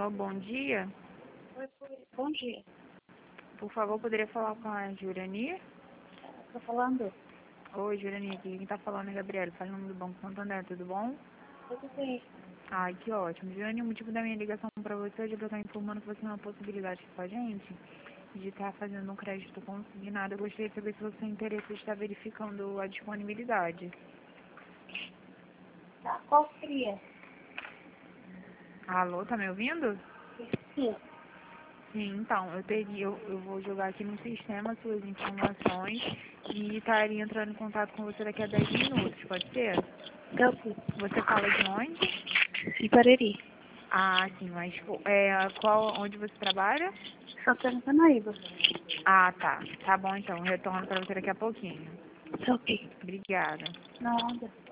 Alô, bom dia. Bom dia. Por favor, poderia falar com a Jurani? Tô falando? Oi, Jurani, aqui quem tá falando é Gabriela, faz o nome do Banco Santander, tudo bom? Tudo bem. Ai, que ótimo. Jurani, o motivo da minha ligação pra você hoje é pra eu estar informando que você tem uma possibilidade com a gente de estar fazendo um crédito consignado. Eu gostaria de saber se você tem interesse de estar verificando a disponibilidade. Tá, qual seria? Alô, tá me ouvindo? Sim. Sim, então, eu vou jogar aqui no sistema suas informações e estaria entrando em contato com você daqui a 10 minutos, pode ser? Então, sim. Você fala de onde? De Pareri. Ah, sim, mas onde você trabalha? Santana Canaíba. Ah, tá. Tá bom então, retorno para você daqui a pouquinho. Tá ok. Obrigada. Nada.